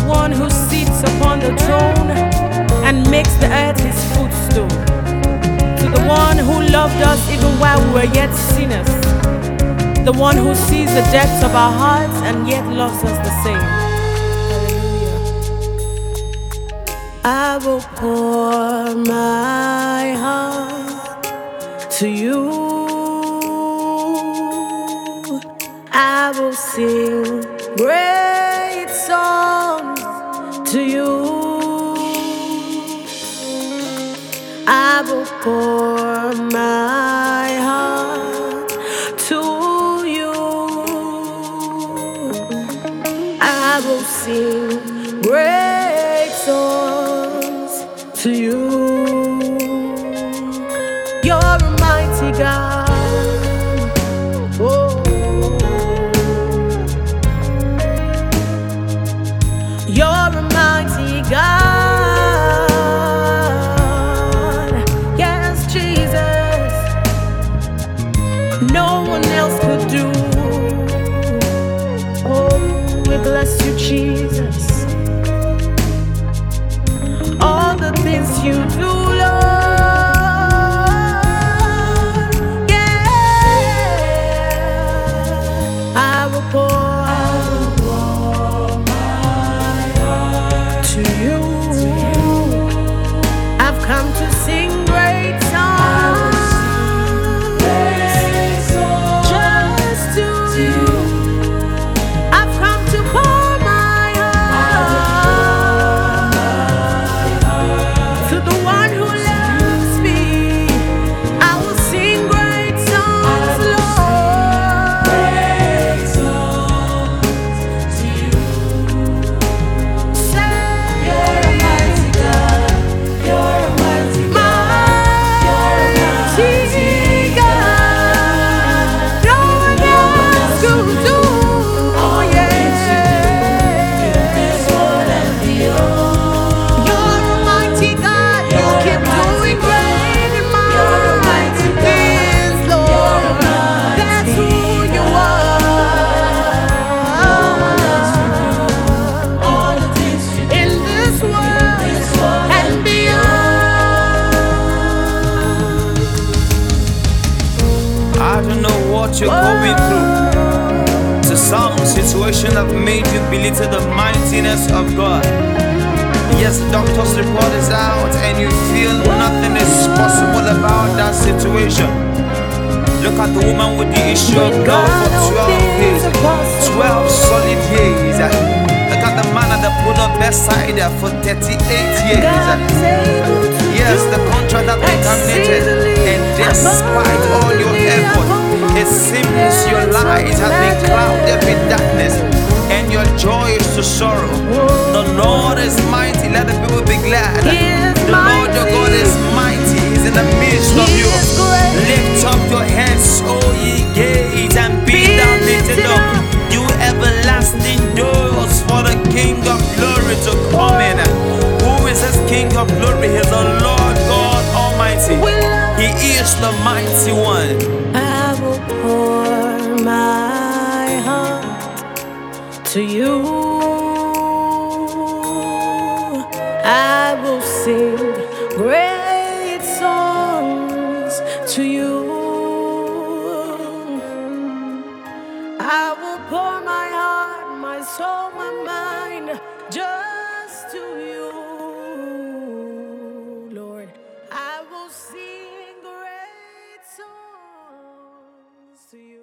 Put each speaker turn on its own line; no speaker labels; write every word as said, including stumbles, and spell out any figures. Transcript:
one who sits upon the throne and makes the earth his footstool. To the one who loved us even while we were yet sinners. The one who sees the depths of our hearts and yet loves us the same. Hallelujah. I will pour my heart to you. I will sing great songs to you. I will pour my heart to you. I will sing great songs to you. You're a mighty God. Oh. You're a mighty God. Yes, Jesus. No one else could do. Oh, we bless you, Jesus. All the things you do, Lord. Yeah. I will pour. I've come to sing great songs, just to you. I've come to pour my heart to the one who loves me. I will sing great songs, Lord. Great songs to you. Say, you're a mighty God. You're a mighty God. You're a mighty God. No one else could do. Oh yeah. This world and beyond. You're a mighty God. You keep doing great and mighty things, Lord. That's who you are. All the things you do in this world and beyond.
I don't know what you're going through. To some situation that made you belittle the mightiness of God. Yes, the doctor's report is out and you feel nothing is possible about that situation. Look at the woman with the issue of blood for twelve days, twelve solid days. Look at the man at the pool of Bethesda for thirty-eight years. Yes, the contract has been terminated, and despite all your effort, it seems your light has been clouded with darkness, and your joy is to sorrow. The Lord is mighty, let the people be glad. The Lord your God is mighty, He's in the midst of you. Lift up your heads, O ye gates, and be thou lifted up, you everlasting doors, for the King of glory to come in. Who is this King of glory? He's the Lord God Almighty. He is the mighty one.
I will pour my heart to you. I will sing great songs to you. I will pour my heart, my soul, my mind, just to you, Lord. I will sing great songs to you.